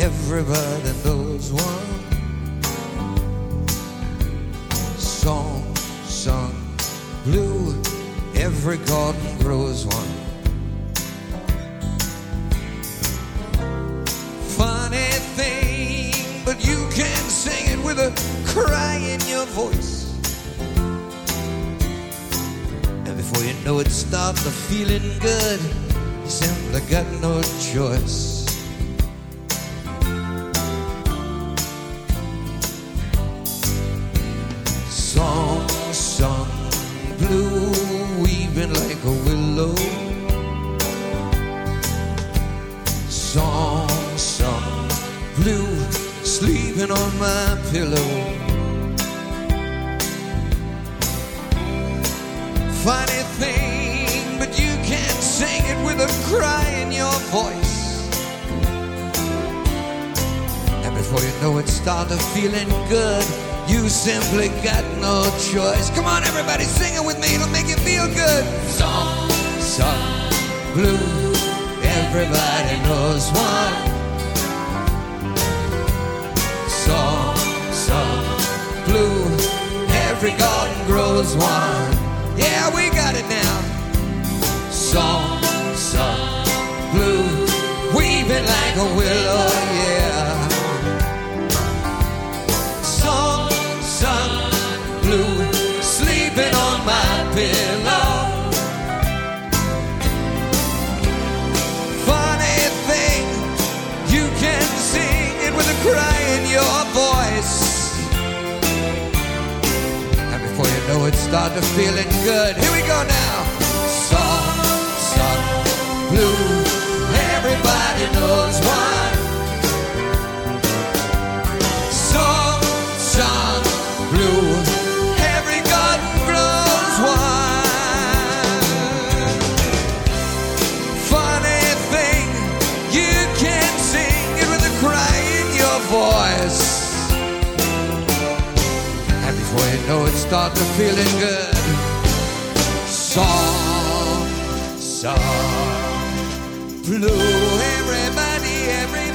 everybody knows one. Song sung blue, every garden grows one. Funny thing, but you can sing it with a cry in your voice. And before you know it, start the feeling good. You simply got no choice. Song sung blue, weaving like a willow. Song sung blue, sleeping on my pillow. Funny thing, but you can't sing it with a cry in your voice. And before you know it, start feeling good. You simply got no choice. Come on, everybody, sing it with me. It'll make you feel good. Song sung blue, everybody knows one. Song sung blue, every garden grows one. Yeah, we got it now. Song sung blue, weaving like a willow, yeah. Song sung blue, sleeping on my pillow. Funny thing, you can sing it with a cry in your voice. And before you know it, start to feeling good. Here we go now. Song sung blue, everybody knows one. Song sung blue, every garden grows one. Funny thing, you can sing it with a cry in your voice. And before you know it, start to feeling good. Song sung blue, everybody,